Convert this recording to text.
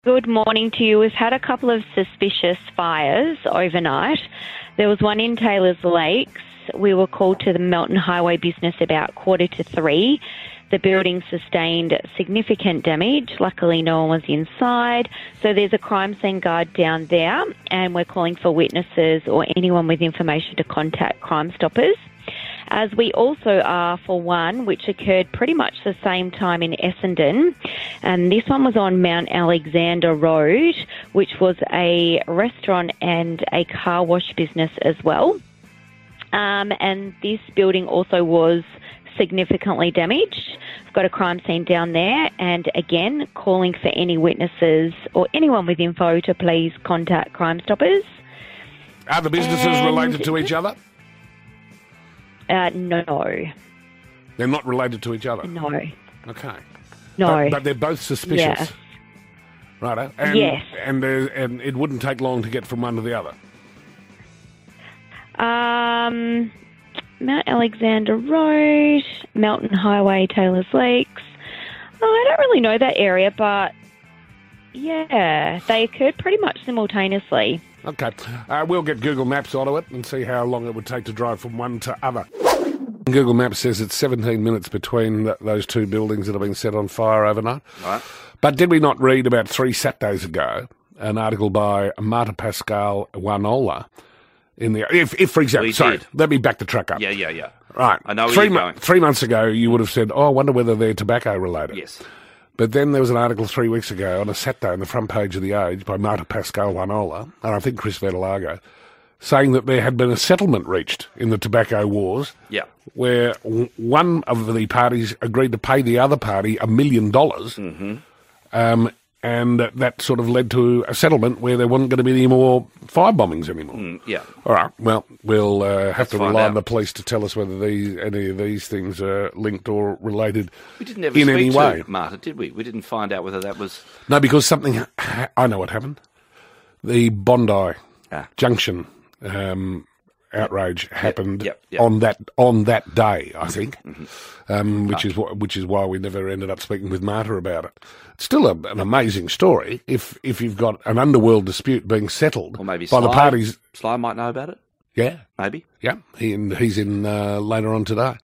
Good morning to you. We've had a couple of suspicious fires overnight. There was one in Taylors Lakes. We were called to the Melton Highway business about 2:45. The building sustained significant damage. Luckily, no one was inside. So there's a crime scene guard down there, and we're calling for witnesses or anyone with information to contact Crime Stoppers. As we also are for one which occurred pretty much the same time in Essendon. And this one was on Mount Alexander Road, which was a restaurant and a car wash business as well. And this building also was significantly damaged. I've got a crime scene down there, and again, calling for any witnesses or anyone with info to please contact Crime Stoppers. Are the businesses related to each other? No. They're not related to each other? No. Okay. No. But they're both suspicious? Yes. Right. Yes. And it wouldn't take long to get from one to the other? Mount Alexander Road, Melton Highway, Taylors Lakes. Oh, I don't really know that area, but yeah, they occurred pretty much simultaneously. Okay. We'll get Google Maps onto it and see how long it would take to drive from one to other. Google Maps says it's 17 minutes between those two buildings that have been set on fire overnight. Right. But did we not read about 3 Saturdays ago an article by Marta Pascal Wanola in the... If for example... Sorry, let me back the truck up. Yeah. Right. I know where you're going. 3 months ago, you would have said, I wonder whether they're tobacco-related. Yes. But then there was an article 3 weeks ago on a Saturday on the front page of The Age by Marta Pascal Wanola, and I think Chris Vetalago, saying that there had been a settlement reached in the tobacco wars where one of the parties agreed to pay the other party $1 million, and that sort of led to a settlement where there wasn't going to be any more fire bombings anymore. All right, well, we'll have to rely on the police to tell us whether any of these things are linked or related we didn't ever in speak any to way. Marta, did we? We didn't find out whether that was... No, because something... I know what happened. The Bondi Junction outrage happened on that day, I think, which is why we never ended up speaking with Marta about it. It's still an amazing story if you've got an underworld dispute being settled or maybe by the parties. Sly might know about it. Yeah, maybe. Yeah, he's in later on today.